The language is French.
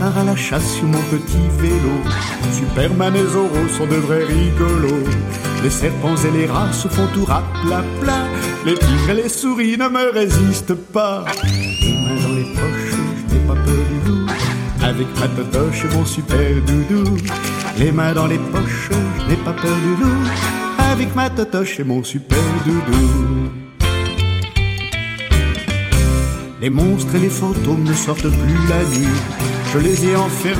pars à la chasse sur mon petit vélo. Superman et Zorro sont de vrais rigolos. Les serpents et les rats se font tout rap-la-pla. Les tigres et les souris ne me résistent pas. Les mains dans les poches, je n'ai pas peur du loup. Avec ma totoche et mon super doudou. Les mains dans les poches, je n'ai pas peur du loup. Avec ma totoche et mon super doudou. Les monstres et les fantômes ne sortent plus la nuit. Je les ai enfermés